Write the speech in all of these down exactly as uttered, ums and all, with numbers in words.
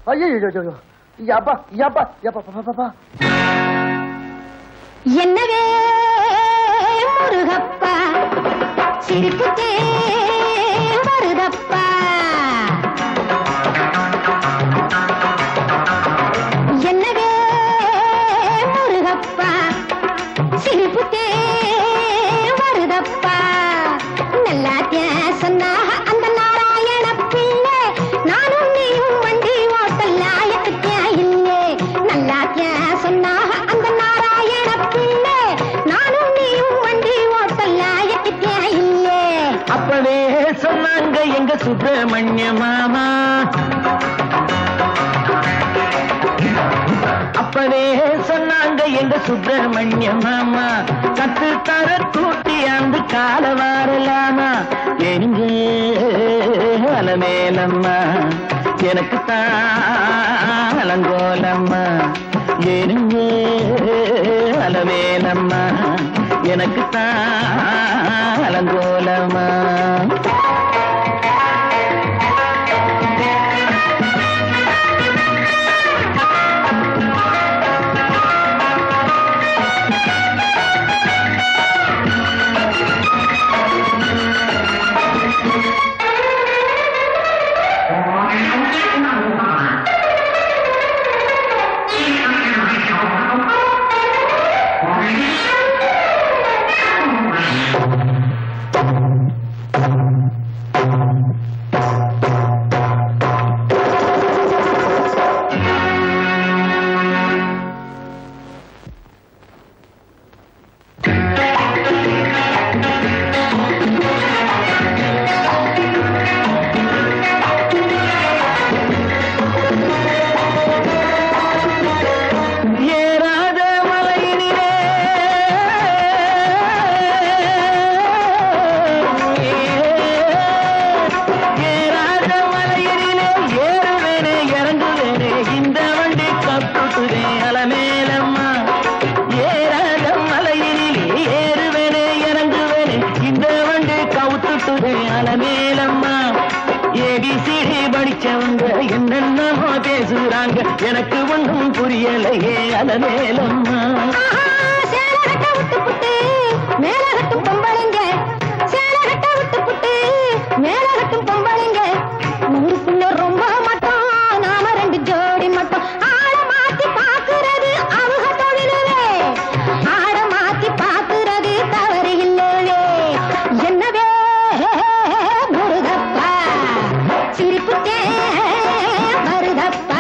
ஐயோ யப்பா யப்பா யப்பா பாப்பா என்னவே முருகப்பா சிரிப்புத்தே வருதப்பா என்னவே முருகப்பா சிரிப்புத்தே வருதப்பா நல்லாத்திய சொன்னாக அந்த நாராயண பிள்ளை நானும் நீயும் வண்டி ஓட்டல் ஆயத்துக்கே இல்லே நல்லாத்திய சொன்னாக அந்த நாராயண பிள்ளை நானும் நீயும் வண்டி ஓட்டல் ஆயத்துக்கே இல்லே அப்பவே சொன்னாங்க எங்க சுப்பிரமணிய மாமா அப்பவே சொன்னாங்க எங்க சுப்பிரமணிய மாமா கத்து தர கூட்டி அந்த கால வாரலாமா எங்க அலமேலம்மா எனக்கு தான் அலங்கோலம்மா எங்க அலமேலம்மா எனக்கு தான் அலங்கோலம்மா எனக்கு ஒன்றும் புரியலையே அலமேலம்மா சேலகட்ட விட்டு புட்டு மேலகட்டும் பொம்பளைங்க சேலகட்ட விட்டு புட்டு மேலகட்டும் பொம்பளைங்க ஊருக்குள்ள ரொம்ப மட்டும் நாம ரெண்டு ஜோடி மட்டும் ஆட மாத்தி பாக்குறது அவங்க தொழிலே ஆட மாத்தி பாக்குறது தவறு இல்லவே என்னவே முருகப்பா சிரிப்புத்தே வருதப்பா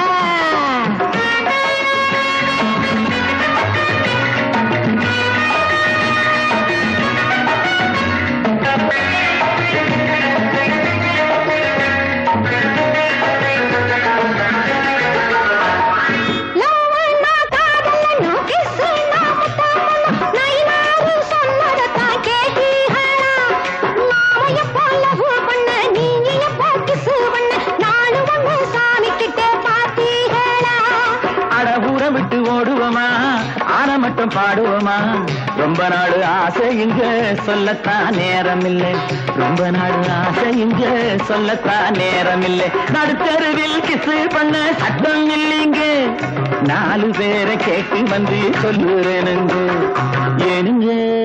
பாடுவோமா ரொம்ப நாடு ஆசை இங்க சொல்லத்தான் நேரம் இல்லை ரொம்ப நாடு ஆசை இங்க சொல்லத்தான் நேரம் இல்லை நடுத்தருவில் கிசு பண்ண சட்டம் இல்லைங்க நாலு பேரை கேட்டு வந்து சொல்லுறேனுங்க ஏனுங்க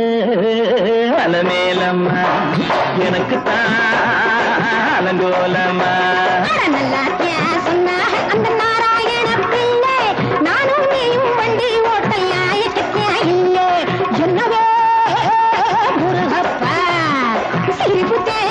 அலமேலம்மா எனக்கு தான் அலங்கோலம்மா சொன்ன அந்த நாராயண பிள்ளை நானும் நீயும் வண்டி ஓட்டல் ஆயத்துக்கே இல்லே என்னவே முருகப்பா சிரிப்புத்தே